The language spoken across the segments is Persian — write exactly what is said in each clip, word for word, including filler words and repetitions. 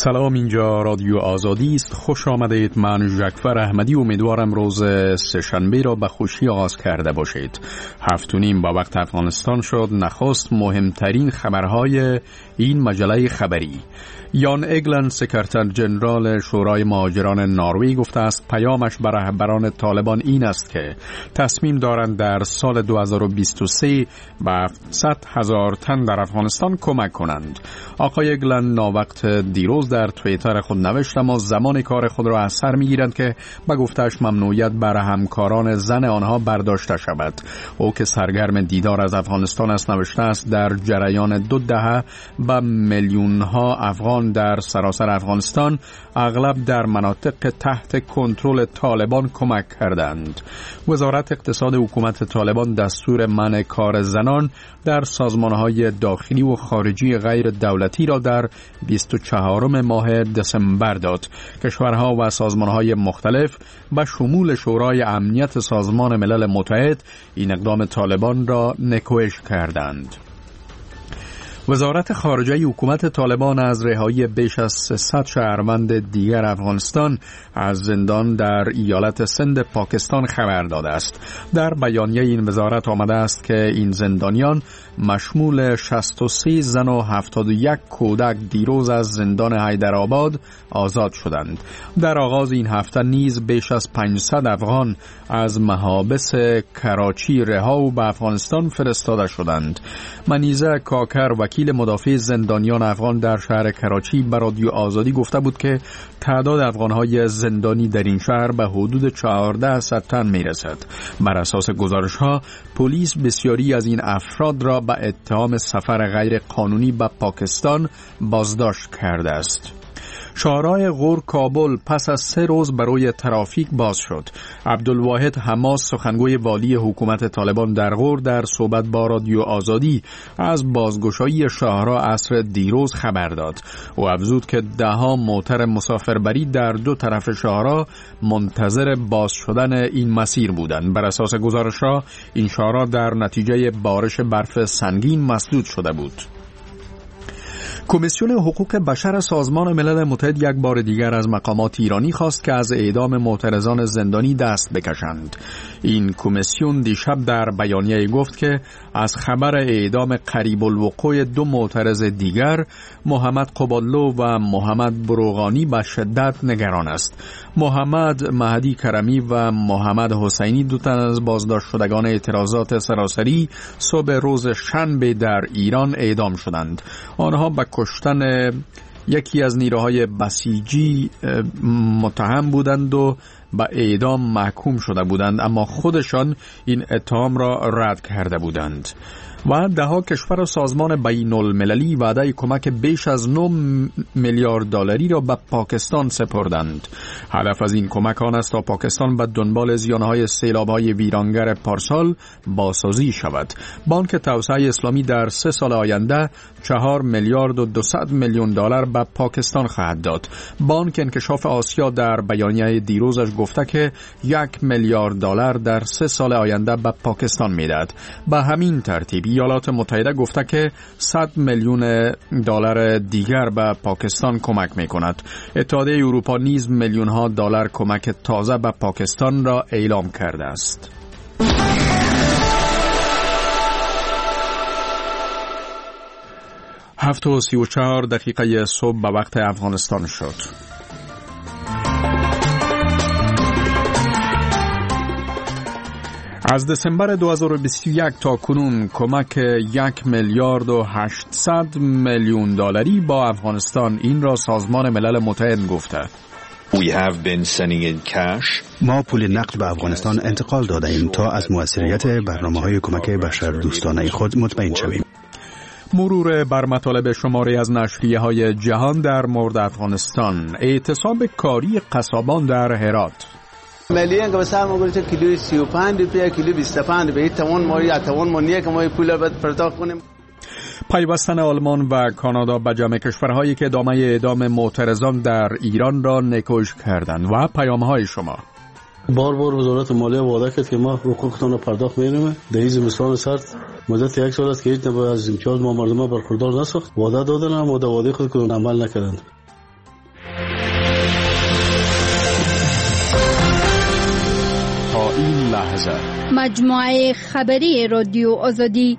سلام، اینجا رادیو آزادی است. خوش آمدید. من ژکفر احمدی امیدوارم روز سه‌شنبه را به خوشی آغاز کرده باشید. هفت و نیم با وقت افغانستان شد. نخست مهمترین خبرهای این مجله خبری. یان اگلند، سکرتر جنرال شورای مهاجران نروژ، گفته است پیامش به رهبران طالبان این است که تصمیم دارند در سال دو هزار و بیست و سه به صد هزار تن در افغانستان کمک کنند. آقای اگلند ناوقت دیروز در توییتر خود نوشت اما زمان کار خود را از سر می‌گیرند که به گفته‌اش ممنوعیت بر همکاران زن آنها برداشته شود. او که سرگرم دیدار از افغانستان است نوشته است در جریان دو دهه به میلیون‌ها افغان در سراسر افغانستان، اغلب در مناطق تحت کنترل طالبان، کمک کردند. وزارت اقتصاد حکومت طالبان دستور منع کار زنان در سازمان‌های داخلی و خارجی غیر دولتی را در بیست و چهارم ماه دسامبر داد. کشورها و سازمان‌های مختلف به شمول شورای امنیت سازمان ملل متحد این اقدام طالبان را نکوهش کردند. وزارت خارجه حکومت طالبان از رهایی بیش از سیصد شهروند دیگر افغانستان از زندان در ایالت سند پاکستان خبر داده است. در بیانیه این وزارت آمده است که این زندانیان مشمول شصت و سه زن و هفتاد و یک کودک دیروز از زندان حیدرآباد آزاد شدند. در آغاز این هفته نیز بیش از پانصد افغان از محابس کراچی رها و به افغانستان فرستاده شدند. منیزه کاکر، وکیل مدافع زندانیان افغان در شهر کراچی، به رادیو آزادی گفته بود که تعداد افغان‌های زندانی در این شهر به حدود چهارده صد تن می‌رسد. بر اساس گزارش‌ها پلیس بسیاری از این افراد را به اتهام سفر غیر قانونی به پاکستان بازداشت کرده است. شاهراه غور کابل پس از سه روز برای ترافیک باز شد. عبدالواحد حماس، سخنگوی والی حکومت طالبان در غور، در صحبت با رادیو آزادی از بازگشایی شاهراه عصر دیروز خبر داد. او افزود که ده‌ها موتر مسافربری در دو طرف شاهراه منتظر باز شدن این مسیر بودند. بر اساس گزارش‌ها این شاهراه در نتیجه بارش برف سنگین مسدود شده بود. کمیسیون حقوق بشر سازمان ملل متحد یک بار دیگر از مقامات ایرانی خواست که از اعدام معترضان زندانی دست بکشند. این کمیسیون دیشب در بیانیه گفت که از خبر اعدام قریب الوقوع دو معترض دیگر، محمد قبادلو و محمد بروغانی، به شدت نگران است. محمد مهدی کرمی و محمد حسینی، دو تن از بازداشت شدگان اعتراضات سراسری، صبح روز شنبه در ایران اعدام شدند. آنها به کشتن یکی از نیروهای بسیجی متهم بودند و به اعدام محکوم شده بودند، اما خودشان این اتهام را رد کرده بودند. و دهها کشور و سازمان بین المللی وعده کمک بیش از نه میلیارد دلاری را به پاکستان سپردند. هدف از این کمک آن است تا پاکستان به دنبال زیانهای سیلاب‌های ویرانگر پارسال بازسازی شود. بانک توسعه اسلامی در سه سال آینده چهار میلیارد و دویست میلیون دلار به پاکستان خواهد داد. بانک انکشاف آسیا در بیانیه دیروزش گفته که یک میلیارد دلار در سه سال آینده به پاکستان میدهد. به همین ترتیب ایالات متحده گفته که صد میلیون دلار دیگر به پاکستان کمک میکند. اتحادیه اروپا نیز میلیون ها دلار کمک تازه به پاکستان را اعلام کرده است. هفت و سی و چهار دقیقه صبح به وقت افغانستان شد. از دسامبر دو هزار و بیست و یک تا کنون کمک یک میلیارد و هشتصد میلیون دلاری با افغانستان، این را سازمان ملل متحد گفته. We have been sending in cash. ما پول نقد به افغانستان انتقال داده ایم تا از موثریت برنامه‌های کمک بشر دوستانه خود مطمئن شویم. مرور بر مطالب شماری از نشریه‌های جهان در مورد افغانستان. اعتصاب کاری قصابان در هرات. ملیه که بسیار مگوید کیلوی سی و پنج روپیه، کیلوی بیست و پنج روپیه، توان ما یا توان ما نیه که ما پول باید پرداخت کنیم. پیوستن آلمان و کانادا به جمع کشورهایی که ادامه اعدام معترضان در ایران را نکوش کردند. و پیام‌های شما. بار بار وزارت مالیه وعده کرد که ما حقوقتان را پرداخت می‌کنیم. در این زمستان سرد مدت یک سال است که هیچ نوع از امتیاز ما مردم برخوردار نساخت. وعده دادن اما وعده خود کدام عمل نکردند. لحظه. مجموعه خبری رادیو آزادی.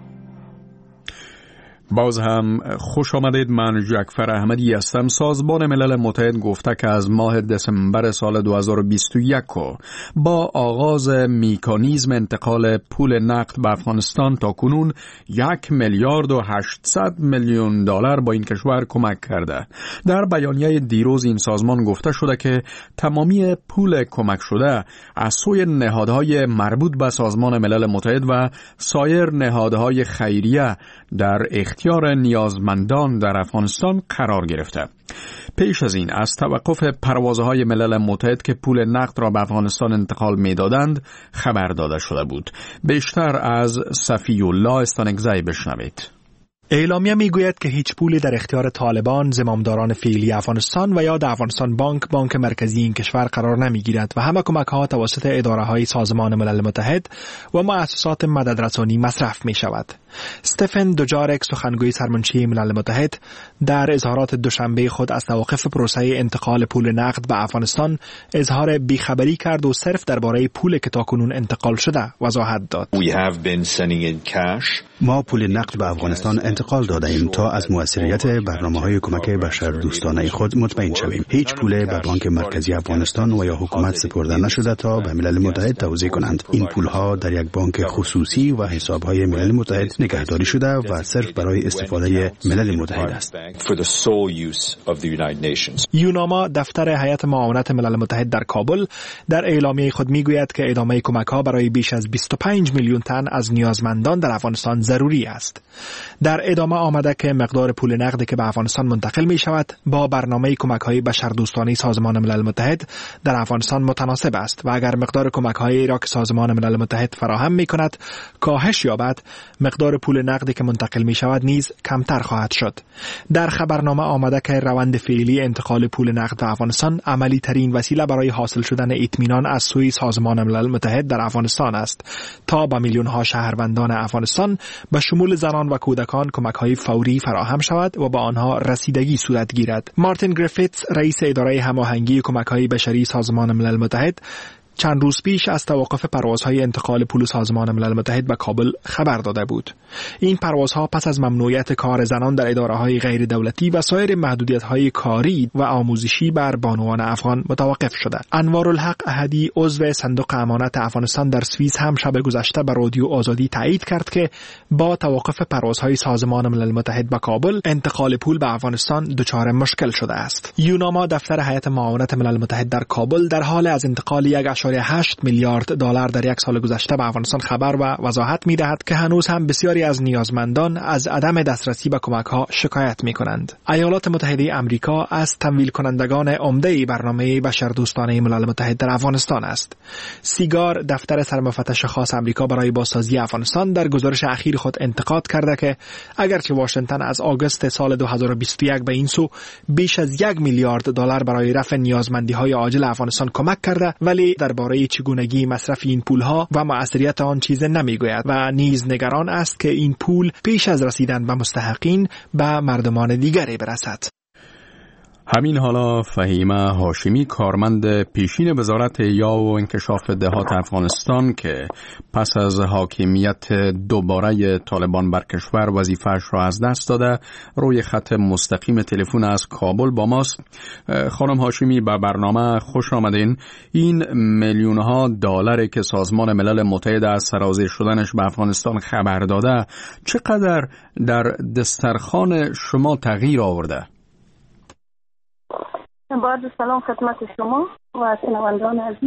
باز هم خوش آمدید. من جعفر احمدی هستم. سازمان ملل متحد گفته که از ماه دسامبر سال دو هزار و بیست و یک با آغاز مکانیزم انتقال پول نقد به افغانستان تا کنون یک میلیارد و هشتصد میلیون دلار با این کشور کمک کرده. در بیانیه دیروز این سازمان گفته شده که تمامی پول کمک شده از سوی نهادهای مربوط به سازمان ملل متحد و سایر نهادهای خیریه در اختیار نیازمندان در افغانستان قرار گرفته. پیش از این از توقف پروازهای ملل متحد که پول نقد را به افغانستان انتقال می‌دادند خبر داده شده بود. بیشتر از صفی الله استانکزی بشنوید. اعلامیه میگوید که هیچ پولی در اختیار طالبان، زمامداران فعلی افغانستان و یا در افغانستان بانک بانک مرکزی این کشور قرار نمیگیرد و همه کمک ها توسط اداره های سازمان ملل متحد و مؤسسات مددرسانی مصرف می شود. استفن دوجارک، سخنگوی سرمنشی ملل متحد، در اظهارات دوشنبه خود از توقف پروسه انتقال پول نقد به افغانستان اظهار بیخبری کرد و صرف درباره پول که تاکنون انتقال شده وضاحت داد. We have been sending in cash. ما پول نقد به افغانستان انتقال داده ایم تا از موثریت برنامه‌های کمک بشردوستانه خود مطمئن شویم. هیچ پول به بانک مرکزی افغانستان و یا حکومت سپرده نشده تا به ملل متحد توزیع کنند. این پول‌ها در یک بانک خصوصی و حساب‌های ملل متحد نگهداری شده و صرف برای استفاده ملل متحد است. یوناما، دفتر هیئت معاونت ملل متحد در کابل، در اعلامیه خود میگوید که ادامه کمک‌ها برای بیش از بیست و پنج میلیون تن از نیازمندان در افغانستان ضروری است. در ادامه آمده که مقدار پول نقدی که به افغانستان منتقل می شود با برنامه کمک‌های بشردوستانه سازمان ملل متحد در افغانستان متناسب است و اگر مقدار کمک‌هایی را که سازمان ملل متحد فراهم می کند کاهش یابد، مقدار پول نقدی که منتقل می شود نیز کمتر خواهد شد. در خبرنامه آمده که روند فعلی انتقال پول نقد به افغانستان عملی ترین وسیله برای حاصل شدن اطمینان از سوی سازمان ملل متحد در افغانستان است تا به میلیون ها شهروندان افغانستان به شمول زنان و کودکان کمک‌های فوری فراهم شود و با آنها رسیدگی صورت گیرد. مارتین گریفیتس، رئیس اداره هماهنگی کمک‌های بشری سازمان ملل متحد، چند روز پیش از توقف پروازهای انتقال پول سازمان ملل متحد به کابل خبر داده بود. این پروازها پس از ممنوعیت کار زنان در اداره‌های غیر دولتی و سایر محدودیت‌های کاری و آموزشی بر بانوان افغان متوقف شده. انوارالحق احدی، عضو صندوق امانت افغانستان در سوئیس، هم شب گذشته به رادیو آزادی تایید کرد که با توقف پروازهای سازمان ملل متحد به کابل انتقال پول به افغانستان دچار مشکل شده است. یوناما، دفتر هیئت معاونت ملل متحد در کابل، در حال از انتقال یک و هشت میلیارد دلار در یک سال گذشته به افغانستان خبر و وضاحت می‌دهد که هنوز هم بسیاری از نیازمندان از عدم دسترسی به کمک‌ها شکایت می‌کنند. ایالات متحده آمریکا از تمویل کنندگان عمده برنامه بشردوستانه ملل متحد در افغانستان است. سیگار، دفتر سرمفتش خاص آمریکا برای بازسازی افغانستان، در گزارش اخیر خود انتقاد کرده که اگرچه واشنگتن از آگوست سال دو هزار و بیست و یک به این سو بیش از یک میلیارد دلار برای رفع نیازمندی‌های عاجل افغانستان کمک کرده، ولی در برای چگونگی مصرف این پولها و مؤثریت آن چیز نمیگوید و نیز نگران است که این پول پیش از رسیدن به مستحقین به مردمان دیگری برسد. همین حالا فهیمه هاشمی، کارمند پیشین وزارت احیا و انکشاف دهات افغانستان که پس از حاکمیت دوباره طالبان بر کشور وظیفه‌اش را از دست داده، روی خط مستقیم تلفن از کابل با ماست. خانم هاشمی، به برنامه خوش آمدین. این میلیون ها دلاری که سازمان ملل متحد از سرازیر شدنش به افغانستان خبر داده چقدر در دسترخوان شما تغییر آورده؟ با عرض سلام خدمت شما و شنوندگان عزیز.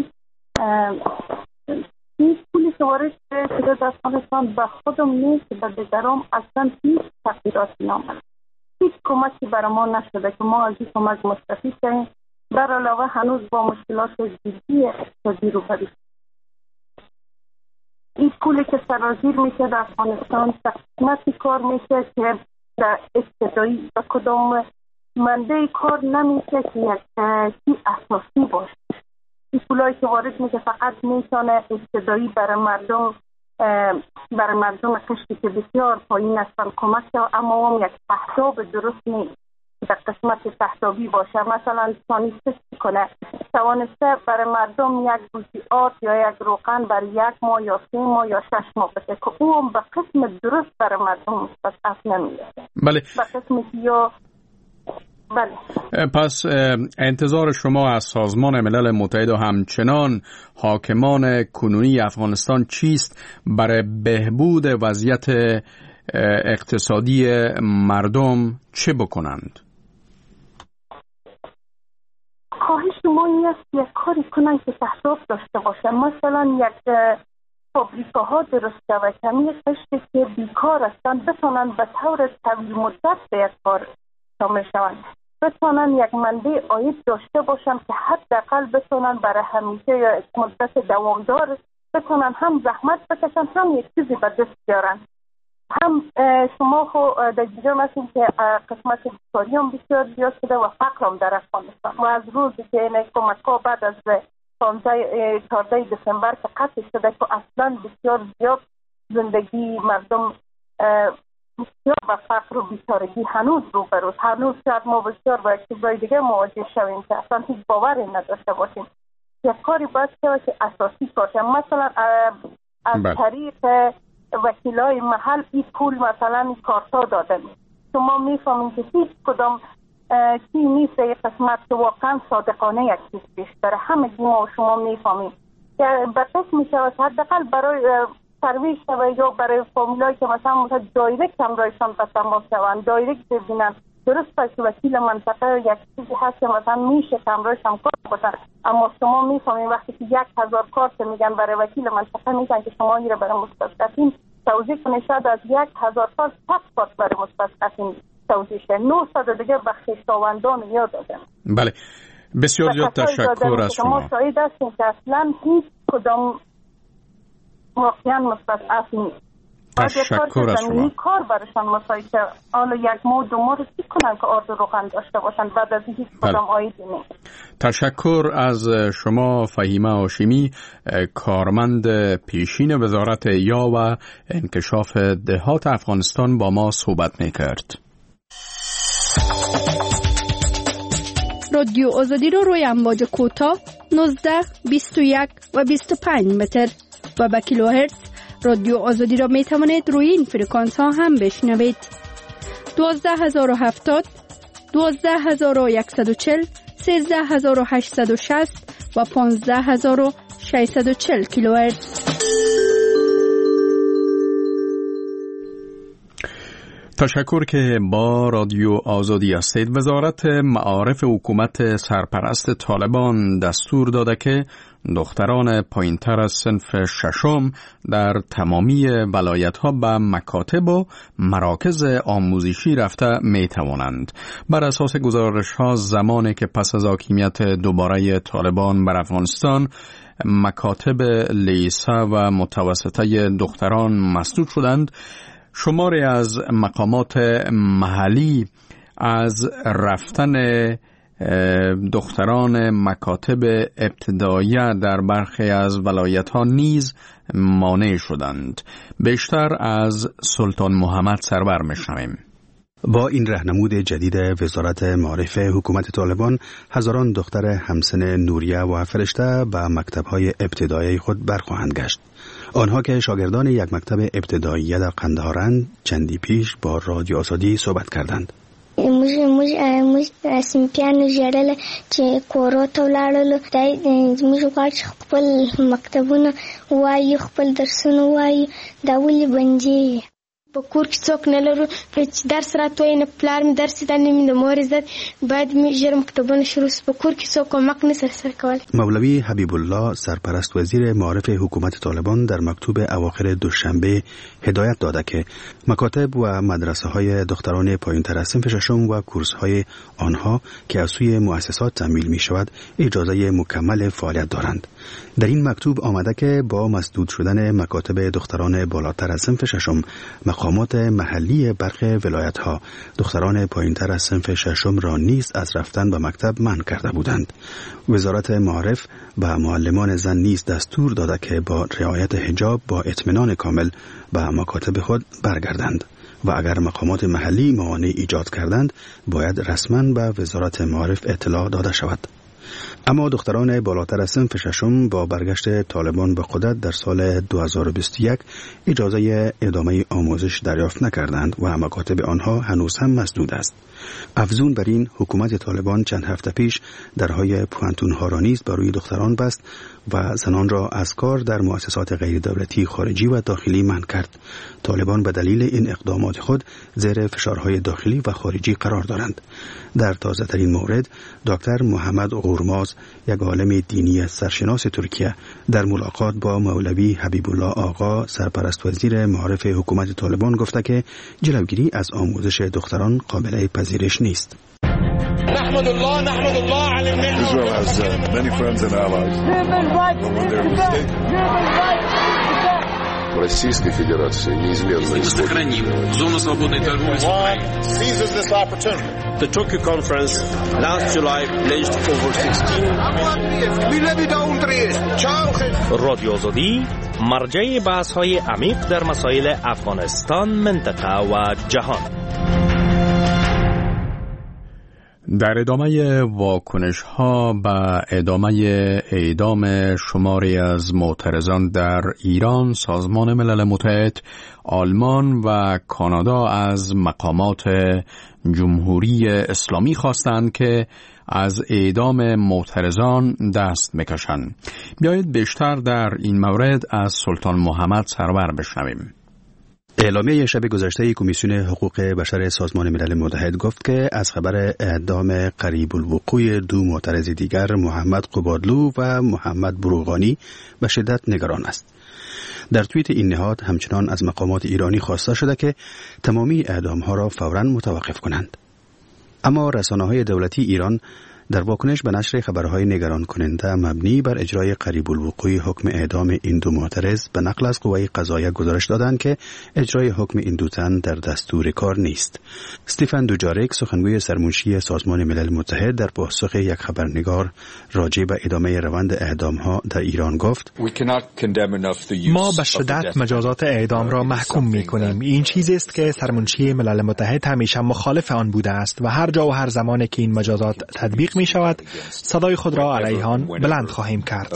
این پولی که وارد شده در افغانستان به خودم نیست، به دیگران اصلا هیچ تغییراتی نامد. هیچ کمکی برای ما نشده که ما از این کمک مستفید شویم. در علاوه هنوز با مشکلات جدی اقتصادی روبرو. این پولی که سرازیر میشه در افغانستان تقسیماتی کار میشه که در ابتدایی به کدام منده کار نمیشه که یک اساسی باشه. این پولایی که وارد میشه فقط میتونه ابتدایی برای مردم برای مردم قشری که بسیار پایین هستن کمک کنه، اما هم یک اهداف درست نیست. در قسمت تحتابی باشه، مثلا توانسته کنه توانسته برای مردم یک بوسی آرد یا یک روغن برای یک ماه یا سه ماه یا شش ماه بده که او هم به قسم درست برای مردم مستضعف نمیده. بله. به قسمی که یا بله. پس انتظار شما از سازمان ملل متحد و همچنان حاکمان کنونی افغانستان چیست برای بهبود وضعیت اقتصادی مردم چه بکنند؟ خواهش ما این است یک کاری کنند که تحصیل داشته باشه، مثلا یک فابریکاها درست و کمی قشتی که بیکار هستند بتونن به طور طویل مدت به یک کار شامل شوند، بتونن یک منبع عاید داشته باشن که حداقل بتونن برای همیشه یا مدت دوامدار بتونن هم زحمت بکشن هم یک چیزی به دست بیارن. هم شما خو در دیگر هستیم که قسمت بیکاری هم بسیار زیاد شده و فقر هم در افغانستان و از روزی که این کمک‌ها بعد از چهاردهم دسامبر که قطع شده که اصلا بسیار زیاد زندگی مردم بسیار با فقر و بیچارگی هنوز روبروست. هنوز شاید ما بسیار با چیزهای دیگه مواجه شویم که اصلا هیچ باوری نداشته باشیم. یک کاری باید که اساسی باشه، مثلا از طریق وکیلای محل این پول مثلا کارتا دادن. شما میفهمین که هیچ کدام چی نیست یک قسمت که واقعا صادقانه یک چیز پیش داره. همه ما و شما میفهمین که بسیار میشه حداقل برای سرویس و یا برای فامیلایی که مثلا مثلا دایرکت هم رایشان به تماس شوند، دایرکت ببینن درست که وکیل منطقه یک چیزی هست که مثلا میشه که همراهش هم کار بکنن، اما شما میفهمین وقتی که یک هزار کارت میگن برای وکیل منطقه میگن که شما میره برای مستضعفین توضیح کنه، شاید از یک هزار کارت پس کارت برای مستضعفین توضیح شه، نهصد دیگه بخششتاوندان یاد دادن. بله بسیار زیاد تشکر از شما. شما شاید هستیم که اصلا هیچ کدام واقعا مستضعف نیست. تشکر از شما. کار برشان مساعد که حالا یک ماه دو ماه رسید کنن که آرد و روغن داشته باشن بعد از هیچ کدام عایدی نیست. تشکر از شما فهیمه هاشمی، کارمند پیشین وزارت یا و انکشاف دهات افغانستان با ما صحبت میکرد. رادیو آزادی رو روی امواج کوتاه نوزده، بیست و یک و بیست و پنج متر و با کیلوهرتز رادیو آزادی را می توانید روی این فرکانس ها هم بشنوید. دوازده هزار و هفتاد، دوازده هزار و صد و چهل، سیزده هزار و هشتصد و شصت و پانزده هزار و ششصد و چهل کیلوهرتز. تشکر که با رادیو آزادی هستید. وزارت معارف حکومت سرپرست طالبان دستور داده که دختران پایینتر از صنف ششم در تمامی ولایت‌ها به مکاتب و مراکز آموزشی رفته می توانند. بر اساس گزارش‌ها زمانی که پس از حاکمیت دوباره طالبان بر افغانستان مکاتب لیسه و متوسطه دختران مسدود شدند، شماری از مقامات محلی از رفتن دختران مکاتب ابتداییه در برخی از ولایت‌ها نیز مانع شدند. بیشتر از سلطان محمد سرور می‌شنویم. با این راهنمود جدید وزارت معارف حکومت طالبان، هزاران دختر همسن نوریه و فرشته به مکتب‌های ابتدایی خود برخواهند گشت. آنها که شاگردان یک مکتب ابتدایی در قندهارند چندی پیش با رادیو آزادی صحبت کردند. موږ موږ موږ سیمپیانو ژړل چې کورو ته ولاړل دای موږ غواړو چې خپل مکتبونه وایي خپل درسونه وایي دا ولې بندي په کور کې څوک نه لرو چې درس راتوي نه پلار مې درس ته نه مې د مور عزت باید مې ژر مکتبونه شروع په کور کې څوک کمک نه سر سر کول. مولوی حبیب الله سرپرست وزیر معارف حکومت طالبان در مکتوب اواخر دوشنبه هدایت داده که مکاتب و مدرسه های دختران پایین‌تر از صنف ششم و کورس های آنها که از سوی مؤسسات تمویل می شود اجازه مکمل فعالیت دارند. در این مکتوب آمده که با مسدود شدن مکاتب دختران بالاتر از صنف ششم، مقامات محلی برخی ولایت ها دختران پایین‌تر از صنف ششم را نیز از رفتن به مکتب منع کرده بودند. وزارت معارف به معلمان زن نیز دستور داده که با رعایت حجاب با اطمینان کامل به مکاتب خود برگردند. و اگر مقامات محلی موانع ایجاد کردند باید رسما به وزارت معارف اطلاع داده شود. اما دختران بالاتر از صنف ششم با برگشت طالبان به قدرت در سال دو هزار و بیست و یک اجازه ادامه آموزش دریافت نکردند و مکاتب آنها هنوز هم مسدود است. افزون بر این، حکومت طالبان چند هفته پیش درهای پوانتون‌ها را نیز بر روی دختران بست و زنان را از کار در مؤسسات غیر دولتی خارجی و داخلی منع کرد. طالبان به دلیل این اقدامات خود زیر فشارهای داخلی و خارجی قرار دارند. در تازه ترین مورد، دکتر محمد قورماز، یک عالم دینی سرشناس ترکیه، در ملاقات با مولوی حبیب الله آقا، سرپرست وزیر معارف حکومت طالبان، گفته که جلوگیری از آموزش دختران قابل پذیرش نیست. نحمد الله نحمد الله علی النعمة. Israel has uh, many friends and allies. Российской Федерации неизменно сохраним зону свободной торговли с Украиной. Seizes this opportunity. The Tokyo conference last July pledged over sixteen. رادیو آزادی مرجع بحث‌های عمیق در مسائل افغانستان، منطقه و جهان. در ادامه واکنش ها به ادامه اعدام شماری از معترضان در ایران، سازمان ملل متحد، آلمان و کانادا از مقامات جمهوری اسلامی خواستند که از اعدام معترضان دست بکشند. بیایید بیشتر در این مورد از سلطان محمد سرور بشنویم. اعلامیه شب گذشته کمیسیون حقوق بشر سازمان ملل متحد گفت که از خبر اعدام قریب الوقوع دو معترض دیگر، محمد قبادلو و محمد بروغانی، به شدت نگران است. در توییت این نهاد همچنان از مقامات ایرانی خواسته شده که تمامی اعدام‌ها را فوراً متوقف کنند. اما رسانه‌های دولتی ایران در واکنش به نشر خبرهای نگران کننده مبنی بر اجرای قریب الوقوع حکم اعدام این دو معترض به نقل از قوه قضاییه گزارش دادند که اجرای حکم این دو تن در دستور کار نیست. استیفن دوجاریک، سخنگوی سرمنشی سازمان ملل متحد، در پاسخ یک خبرنگار راجع به ادامه روند اعدام‌ها در ایران گفت: ما به شدت مجازات اعدام را محکوم می‌کنیم. این چیزی است که سرمنشی ملل متحد همیشه مخالف آن بوده است و هر جا و هر زمانی که این مجازات تطبیق می شود صدای خود را علیه آن بلند خواهیم کرد.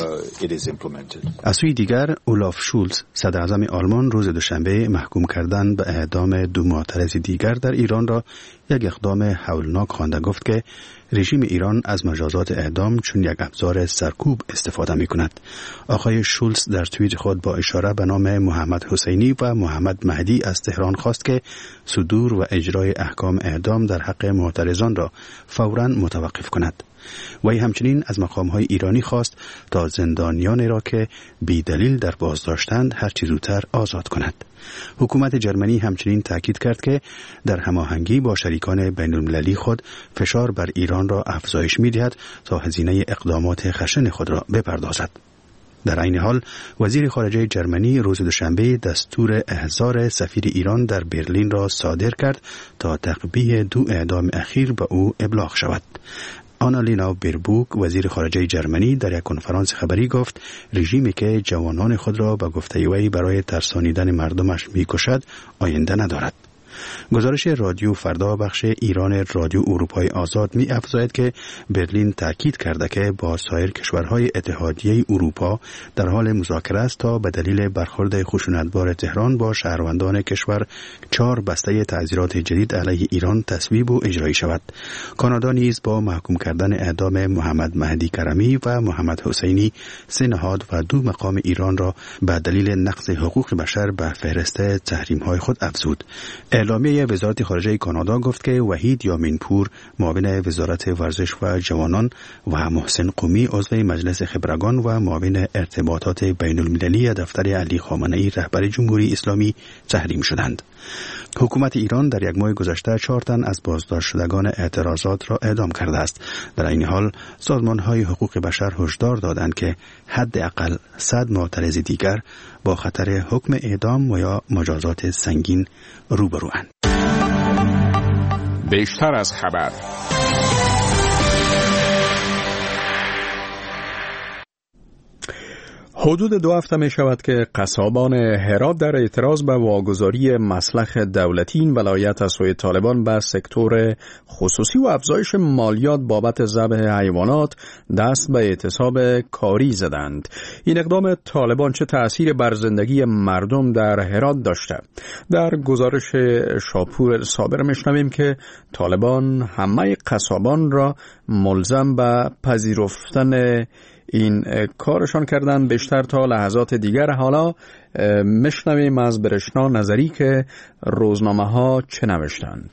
از سوی دیگر، اولاف شولز، صدر اعظم آلمان، روز دوشنبه محکوم کردن به اعدام دو معترض دیگر در ایران را یک اقدام هولناک خوانده. گفت که رژیم ایران از مجازات اعدام چون یک ابزار سرکوب استفاده می کند. آقای شولز در توییت خود با اشاره به نام محمد حسینی و محمد مهدی از تهران خواست که صدور و اجرای احکام اعدام در حق معترضان را فوراً متوقف کند. وی همچنین از مقام‌های ایرانی خواست تا زندانیانی را که بی دلیل در بازداشتند هر چه زودتر آزاد کند. حکومت جرمنی همچنین تاکید کرد که در هماهنگی با شریکان بین‌المللی خود فشار بر ایران را افزایش می‌دهد تا هزینه اقدامات خشن خود را بپردازد. در این حال وزیر خارجه جرمنی روز دوشنبه دستور احضار سفیر ایران در برلین را صادر کرد تا تقبیح دو اعدام اخیر به او ابلاغ شود. آنالینا بیربوک، وزیر خارجه جرمنی، در یک کنفرانس خبری گفت رژیمی که جوانان خود را به گفته وی برای ترسانیدن مردمش می‌کشد آینده ندارد. گزارش رادیو فردا بخش ایران رادیو اروپای آزاد می افزاید که برلین تاکید کرده که با سایر کشورهای اتحادیه اروپا در حال مذاکره است تا به دلیل برخورد خشونتبار تهران با شهروندان کشور چهار بسته تعزیرات جدید علیه ایران تصویب و اجرایی شود. کانادا نیز با محکوم کردن اعدام محمد مهدی کرمی و محمد حسینی سه نهاد و دو مقام ایران را به دلیل نقض حقوق بشر به فهرست تحریم‌های خود افزود. اعلامیه وزارت خارجه کانادا گفت که وحید یامینپور، معاون وزارت ورزش و جوانان، و محسن قومی، عضو مجلس خبرگان و معاون ارتباطات بین المللی دفتر علی خامنه‌ای رهبر جمهوری اسلامی تحریم شدند. حکومت ایران در یک ماه گذشته چهار تن از بازداشت شدگان اعتراضات را اعدام کرده است. در این حال سازمان‌های حقوق بشر هشدار دادند که حداقل صد معترض دیگر با خطر حکم اعدام و یا مجازات سنگین روبروند. بیشتر از خبر. حدود دو هفته می شود که قصابان هرات در اعتراض به واگذاری مسلخ دولتی این ولایت از سوی طالبان به سکتور خصوصی و افزایش مالیات بابت ذبح حیوانات دست به اعتصاب کاری زدند. این اقدام طالبان چه تأثیر بر زندگی مردم در هرات داشته؟ در گزارش شاپور صابر میشنویم که طالبان همه قصابان را ملزم به پذیرفتن این کارشان کردن بیشتر تا لحظات دیگر. حالا میشنویم از برشنا نظری که روزنامه ها چه نوشتند.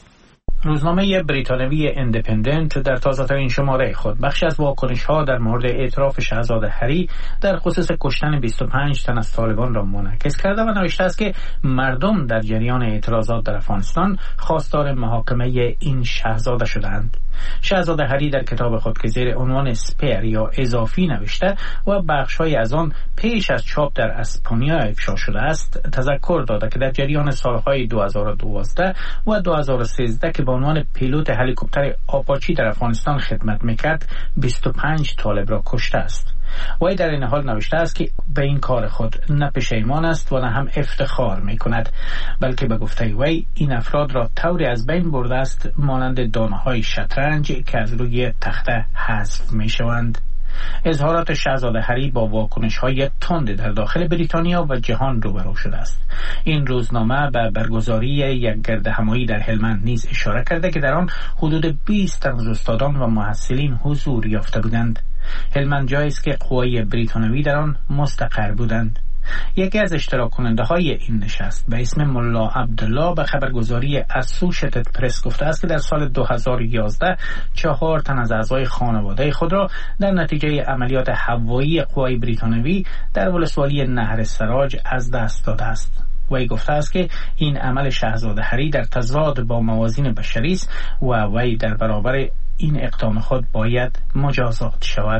روزنامه بریتانوی اندیپندنت در تازه‌ترین شماره خود بخشی از واکنش‌ها در مورد اعتراف شاهزاده هری در خصوص کشتن بیست و پنج تن از طالبان را منعکس کرده و نوشته است که مردم در جریان اعتراضات در افغانستان خواستار محاکمه این شاهزاده شدند. شاهزاده هری در کتاب خود که زیر عنوان اسپیر یا اضافی نوشته و بخش‌های از آن پیش از چاپ در اسپانیا افشا شده است، تذکر داده که در جریان سالهای دو هزار و دوازده و دو هزار و سیزده که به عنوان پیلوت هلیکوپتر آپاچی در افغانستان خدمت میکرد بیست و پنج طالب را کشته است. وی در این حال نوشته است که به این کار خود نه پشیمان است و نه هم افتخار می کند، بلکه به گفته وی این افراد را طوری از بین برده است مانند دانه های شطرنج که از روی تخته حذف می شوند. اظهارات شاهزاده هری با واکنش‌های تند در داخل بریتانیا و جهان روبرو شده است. این روزنامه به برگزاری یک گردهمایی در هلمند نیز اشاره کرده که در آن حدود بیست تن از استادان و محصلین حضور یافته بودند. هلمند جایی است که قوای بریتانوی در آن مستقر بودند. یکی از اشتراک کننده های این نشست به اسم ملا عبدالله به خبرگزاری اسوشیتد پرس گفته است که در سال دو هزار و یازده چهار تن از اعضای خانواده خود را در نتیجه عملیات هوایی قوای بریتانوی در ولسوالی نهر سراج از دست داده است. وی گفته است که این عمل شاهزاده هری در تضاد با موازین بشری است و وی در برابر این اقدام خود باید مجازات شود.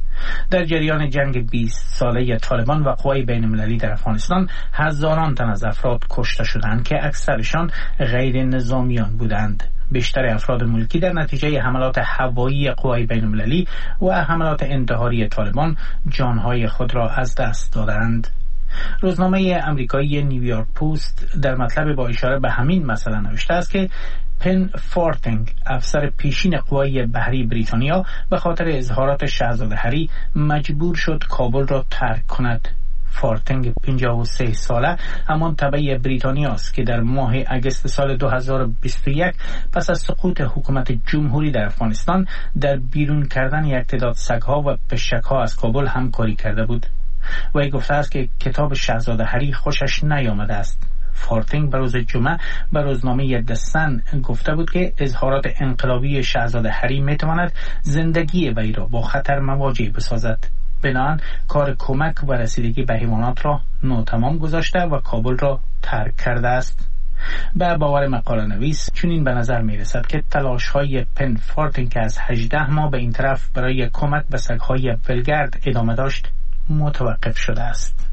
در جریان جنگ بیست ساله طالبان و قوای بین المللی در افغانستان هزاران تن از افراد کشته شدند که اکثرشان غیر نظامیان بودند. بیشتر افراد ملکی در نتیجه حملات هوایی قوای بین المللی و حملات انتحاری طالبان جانهای خود را از دست دادند. روزنامه امریکایی نیویورک پست در مطلب با اشاره به همین مسئله نوشته است که پن فورتینگ افسر پیشین قوای بحری بریتانیا به خاطر اظهارات شاهزاده هری مجبور شد کابل را ترک کند. فورتینگ پنجاه و سه ساله همان تبع بریتانیا است که در ماه اگست سال دو هزار و بیست و یک پس از سقوط حکومت جمهوری در افغانستان در بیرون کردن یک تعداد سگ‌ها و پشک‌ها از کابل همکاری کرده بود. وی گفته است که کتاب شاهزاده هری خوشش نیامده است. فورتینگ به روز جمعه به روزنامه دسن گفته بود که اظهارات انقلابی شاهزاده هری میتواند زندگی وی را با خطر مواجه بسازد. بنابراین کار کمک و رسیدگی به حیوانات را ناتمام گذاشته و کابل را ترک کرده است. به باور مقاله نویس چنین به نظر می رسد که تلاش های پن فورتینگ که از هجده ماه به این طرف برای کمک به سگ‌های ولگرد ادامه داشت متوقف شده است.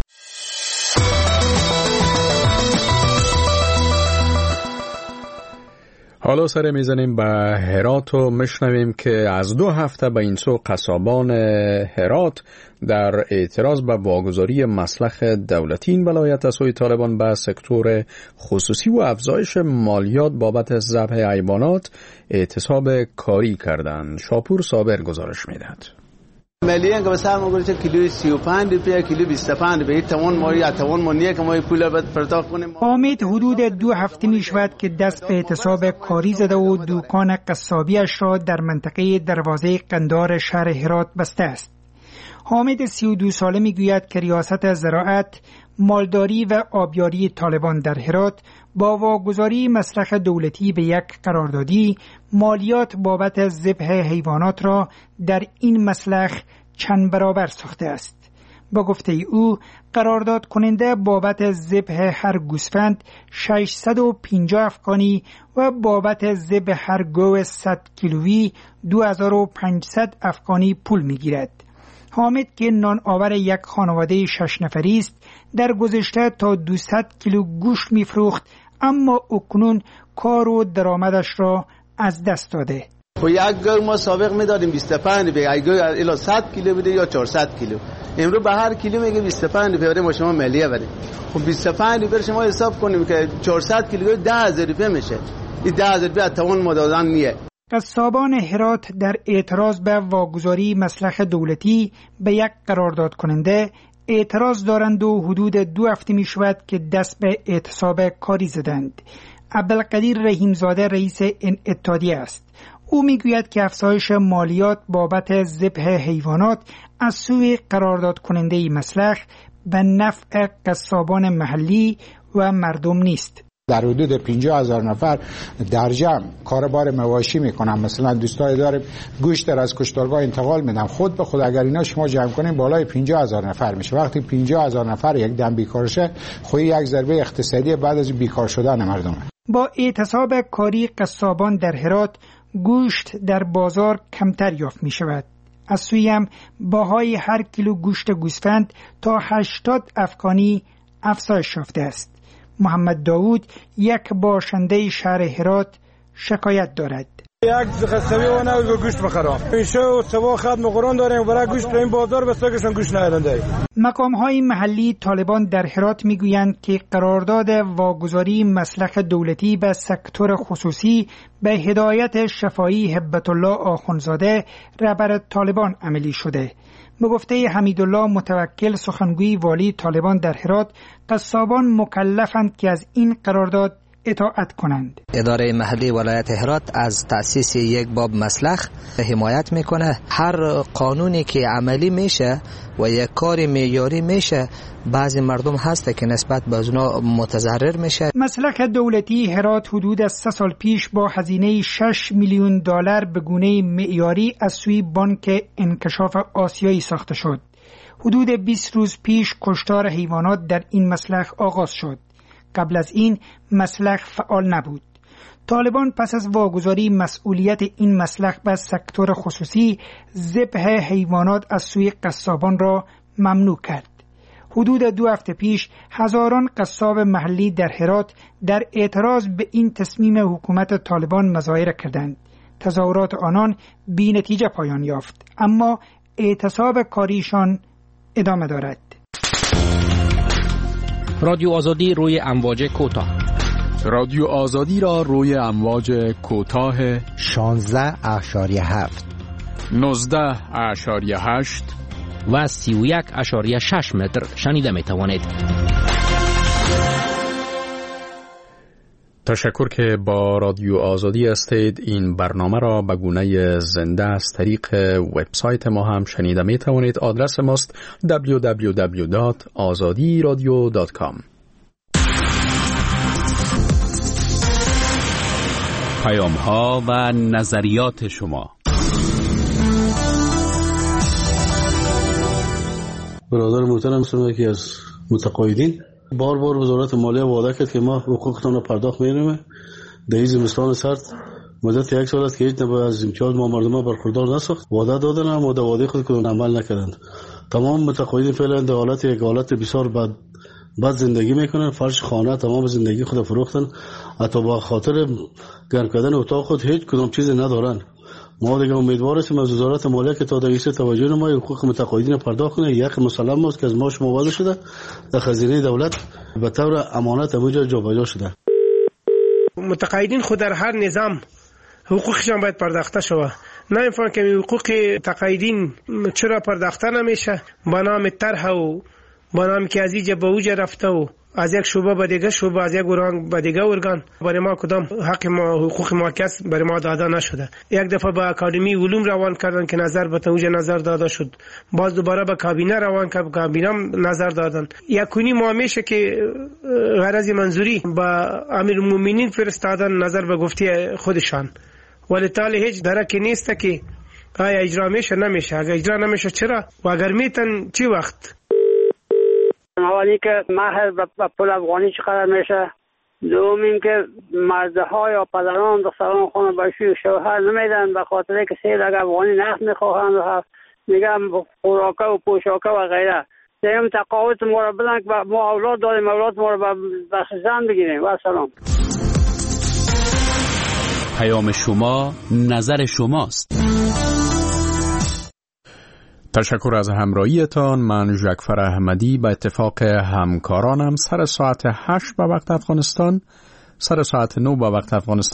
حالا سر میزنیم به هرات و میشنویم که از دو هفته به این سو قصابان هرات در اعتراض به واگذاری مسلخ دولتی این ولایت از سوی طالبان به سکتور خصوصی و افزایش مالیات بابت ذبح حیوانات اعتصاب کاری کردند. شاپور صابر گزارش میدهد. ملیه که بسیار مگوری که کیلوی سی و پنج روپیه کیلو بیست و پنج به توان ما یا توان منیه که ما پول باید پرداخت کنیم. حامد حدود دو هفته می شود که دست به اعتصاب کاری زده و دکان قصابیش را در منطقه دروازه قندار شهر هرات بسته است. حامد سی و دو ساله می گوید که ریاست زراعت، مالداری و آبیاری طالبان در هرات با واگذاری مسلخ دولتی به یک قراردادی مالیات بابت ذبح حیوانات را در این مسلخ چند برابر ساخته است. با گفته او قرارداد کننده بابت ذبح هر گوسفند ششصد و پنجاه افغانی و بابت ذبح هر گاو صد کیلویی دو هزار و پانصد افغانی پول میگیرد. حامد که نان آور یک خانواده شش نفری است در گذشته تا دویست کیلو گوشت میفروخت، اما اکنون کار و درآمدش را از دست داده. خب یک گوی ما سابق میدادیم بیست و پنج روپیه، یک گوی الی صد کیلو بده یا چهارصد کیلو. امروز به هر کیلو میگه بیست و پنج روپیه ما شما ملیه بده. خب بیست و پنج روپیه شما حساب کنیم که چهارصد کیلو ده هزار روپیه میشه. این ده هزار روپیه توان ما دادن نیه. قصابان هرات در اعتراض به واگذاری مسلخ دولتی به یک قرارداد کننده اعتراض دارند و حدود دو هفته می شود که دست به اعتصاب کاری زدند. عبدالقدیر رحیمزاده رئیس این اتحادیه است. او میگوید که افزایش مالیات بابت ذبح حیوانات از سوی قرارداد کننده مسلخ به نفع قصابان محلی و مردم نیست. در حدود پنجاه هزار نفر در جمع کاربار مواشی میکنن. مثلا دوستای داریم گوشت در از کشتارگاه انتقال میدن، خود به خود اگر اینا شما جمع کنیم بالای پنجاه هزار نفر میشه. وقتی پنجاه هزار نفر یک دم بیکار شه، خود یک ضربه اقتصادی بعد از بیکار شدن مردم. با اعتصاب کاری قصابان در هرات گوشت در بازار کمتر یافت می شود. از سوی هم باهای هر کیلو گوشت گوسفند تا هشتاد افغانی افزایش یافته است. محمد داوود یک باشنده شهر هرات شکایت دارد. یک قصبی و نه گوشت بخرم. پیشه و سوا خدم قرآن داریم برای گوشت این بازار بسازشون گوشت ندادند. مقام‌های محلی طالبان در هرات میگویند که قرارداد واگذاری مسلخ دولتی به سکتور خصوصی به هدایت شفایی هبت الله آخونزاده رهبر طالبان عملی شده. به گفته حمیدالله متوکل سخنگوی والی طالبان در هرات، قصابان مکلفند که از این قرارداد اطاعت کنند. اداره محلی ولایت هرات از تأسیس یک باب مسلخ حمایت میکنه. هر قانونی که عملی میشه و یک کار معیاری میشه، بعضی مردم هسته که نسبت به اونا متضرر میشه. مسلخ دولتی هرات حدود از سه سال پیش با هزینه شش میلیون دلار به گونه معیاری از سوی بانک انکشاف آسیایی ساخته شد. حدود بیست روز پیش کشتار حیوانات در این مسلخ آغاز شد. قبل از این مسلخ فعال نبود. طالبان پس از واگذاری مسئولیت این مسلخ به سکتور خصوصی، ذبح حیوانات از سوی قصابان را ممنوع کرد. حدود دو هفته پیش هزاران قصاب محلی در هرات در اعتراض به این تصمیم حکومت طالبان مظاهره کردند. تظاهرات آنان بی نتیجه پایان یافت، اما اعتصاب کاریشان ادامه دارد. رادیو آزادی روی امواج کوتاه. رادیو آزادی را روی امواج کوتاه شانزده اشاریه هفت، نوزده اشاریه هشت و سی و یک اشاریه شش متر شنیده می توانید. تشکر که با رادیو آزادی هستید. این برنامه را به گونه زنده از طریق وبسایت ما هم شنیده می توانید. آدرس ماست دبلیو دبلیو دبلیو دات آزادی رادیو دات کام. پیام ها و نظریات شما. برادر محترم هستم، یکی از متقاعدین. بار بار وزارت مالیه وعده کرد که ما حقوقتون رو پرداخت می‌کنیم. در این زمستان سرد مدت یک سال است که هیچ نوع از امتیاز ما مردم برخوردار نساخت. وعده دادن اما در وعده خود کدوم عمل نکردند. تمام متقاعدین فعلا در حالت یک حالت بسیار بد بد زندگی میکنن. فرش خانه تمام زندگی خود فروختن. حتی با خاطر گرم کردن اتاق خود هیچ کدام چیز ندارن. ما دیگه امیدوار هستیم از وزارت مالیه که تا در این توجه ما حقوق متقاعدین پرداخت کنه. یک مسلم است که از ماش موازه شده در خزینه دولت به طور امانت اموجا جابجا شده. متقاعدین خود در هر نظام حقوقشان باید پرداخته شود. نه اینفان که حقوق تقاعدین چرا پرداخته نمیشه با نام طرح و با نام که از اینجا به اوجا رفته و از یک شعبه به دیگه شعبه، از یک ارگان به دیگه ارگان، برای ما کدام حق ما حقوق ما کس برای ما داده نشده. یک دفعه به اکادمی علوم روان کردن که نظر به توجه نظر داده شد، باز دوباره به کابینه روان کرد، کابینه نظر دادن. یکونی ما میشه که غرض منظوری به امیرالمومنین فرستادن نظر به گفتی خودشان، ولی تالی هیچ درکی نیست که آیا اجرا میشه نمیشه. اگر اجرا نمیشه چرا و اگر میتن چی وقت؟ اولی که مهر به پول افغانی چقدر میشه، دوم این که مرده ها یا پدران دختران خونه باشی شوهر نمیدن به خاطر که سیر اگر افغانی نفت میخواهند و میگم خوراکه و پوشاکه و غیره. سیم تقاوت ما را بدن که ما اولاد داریم، اولاد ما را به زن بگیریم. و سلام. پیام شما نظر شماست. تشکر از همراهیتان. من ژکفر احمدی به اتفاق همکارانم سر ساعت هشت به وقت افغانستان، سر ساعت نه به وقت افغانستان